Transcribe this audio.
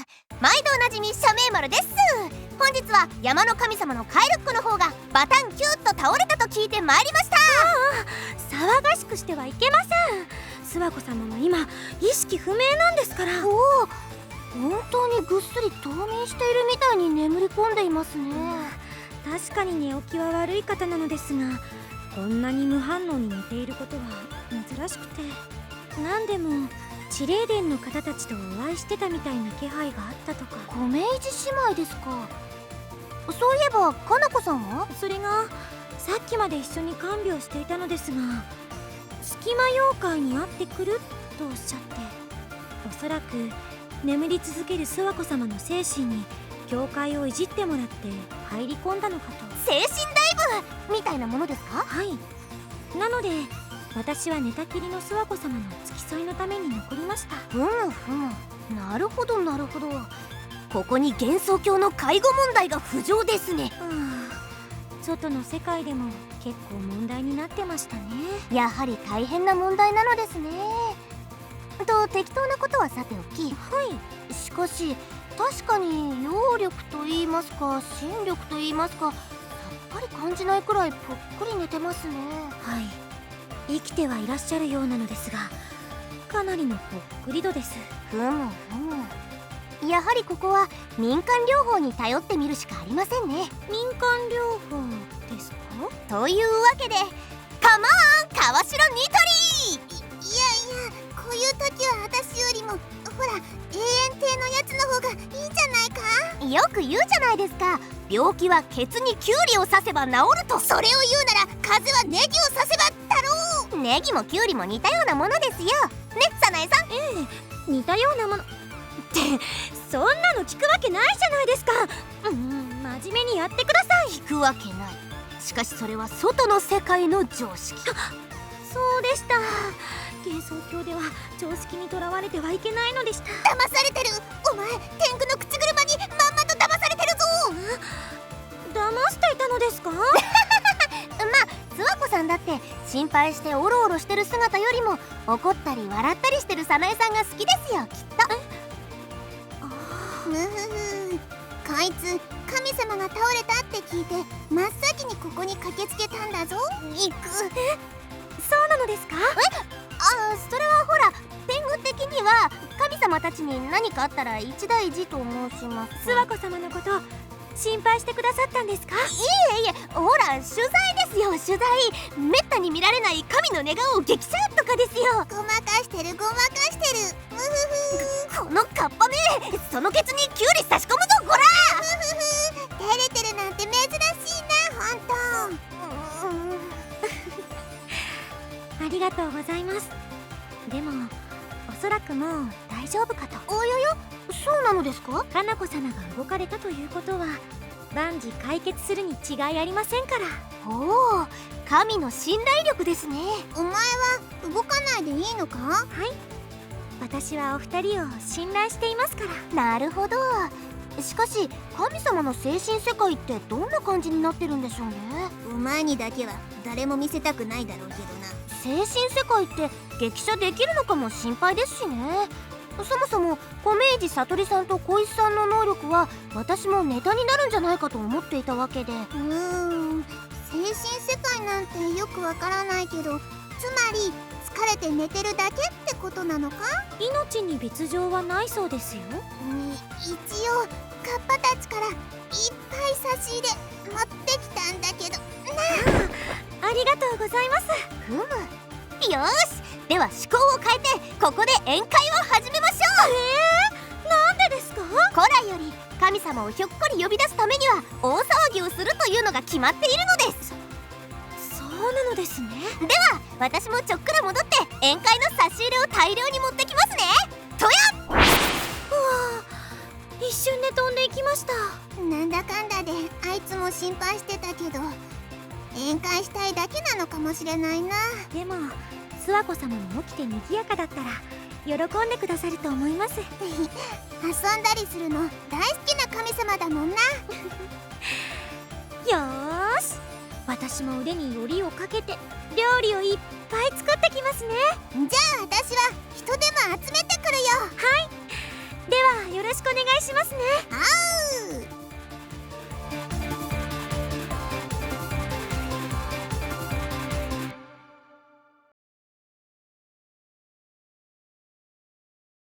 毎度おなじみ社名丸です。本日は山の神様のカエルッコの方がバタンキューッと倒れたと聞いてまいりました。 騒がしくしてはいけません。諏訪子様は今意識不明なんですから。 おお、本当にぐっすり冬眠しているみたいに眠り込んでいますね。 確かに寝起きは悪い方なのですが、こんなに無反応に寝ていることは珍しくて、何でも地霊殿の方たちとお会いしてたみたいな気配があったとか。 米石姉妹ですか。そういえばかなこさんは？ それがさっきまで一緒に看病していたのですが、隙間妖怪に会ってくるとおっしゃって、おそらく眠り続ける諏訪子様の精神に教会をいじってもらって入り込んだのかと。 精神ダイブみたいなものですか？ はい。なので私は寝たきりの諏訪子様の付き添いのために残りました。 なるほどなるほど。ここに幻想郷の介護問題が浮上ですね。 外の世界でも結構問題になってましたね。 やはり大変な問題なのですね。と適当なことはさておき、しかし確かに揚力と言いますか心力と言いますか、さっぱり感じないくらいぽっくり寝てますね。 はい、生きてはいらっしゃるようなのですが、かなりのぽっくり度です。 やはりここは民間療法に頼ってみるしかありませんね。 民間療法ですか？ というわけでカモン川城ニトリ。 いやこういう時は私よりもほら永遠亭のやつの方がいいんじゃないか。 よく言うじゃないですか、病気はケツにキュウリを刺せば治ると。 それを言うなら風はネギを刺せばだろう。 ネギもキュウリも似たようなものですよね、早苗さん。 似たようなものってそんなの聞くわけないじゃないですか。真面目にやってください。 聞くわけない。しかしそれは外の世界の常識。 そうでした。幻想郷では常識にとらわれてはいけないのでした。 騙されてる。お前天狗の口車にまんまと騙されてるぞ。 騙していたのですか？ 諏訪子さんだって心配してオロオロしてる姿よりも怒ったり笑ったりしてる早苗さんが好きですよ、きっと。 むふふ、こいつ神様が倒れたって聞いて真っ先にここに駆けつけたんだぞ。行く。 そうなのですか？ それはほら天狗的には神様たちに何かあったら一大事と申します。 諏訪子様のこと心配してくださったんですか？ いえ、ほら取材ですよ、取材。めったに見られない神の寝顔激写とかですよ。 ごまかしてる。むふふ。 このカッパめ、そのケツにキュウリ差し込むぞこら。 照れてるなんて珍しいな、ほんと。 ありがとうございます。でもおそらくもう大丈夫かと。 そうなのですか？ かなこ様が動かれたということは万事解決するに違いありませんから。 おお、神の信頼力ですね。 お前は動かないでいいのか？ はい、私はお二人を信頼していますから。 なるほど。しかし神様の精神世界ってどんな感じになってるんでしょうね。 お前にだけは誰も見せたくないだろうけどな。 精神世界って激写できるのかも心配ですしね。そもそも米石悟りさんと小石さんの能力は私もネタになるんじゃないかと思っていたわけで。 精神世界なんてよくわからないけど、つまり疲れて寝てるだけってことなのか？ 命に別状はないそうですよ。 一応カッパたちからいっぱい差し入れ持ってきたんだけどありがとうございます。 よし、では思考を変えてここで宴会を始めましょう。 なんでですか？ 古来より神様をひょっこり呼び出すためには大騒ぎをするというのが決まっているのです。 そうなのですね。 では私もちょっくら戻って宴会の差し入れを大量に持ってきますね。とやっ。 うわあ、一瞬で飛んでいきました。 なんだかんだであいつも心配してたけど、宴会したいだけなのかもしれないな。 でも諏訪子様も起きて賑やかだったら喜んでくださると思います。 遊んだりするの大好きな神様だもんな。 よーし、私も腕によりをかけて料理をいっぱい作ってきますね。 じゃあ私は人手も集めてくるよ。 ではよろしくお願いしますね。 は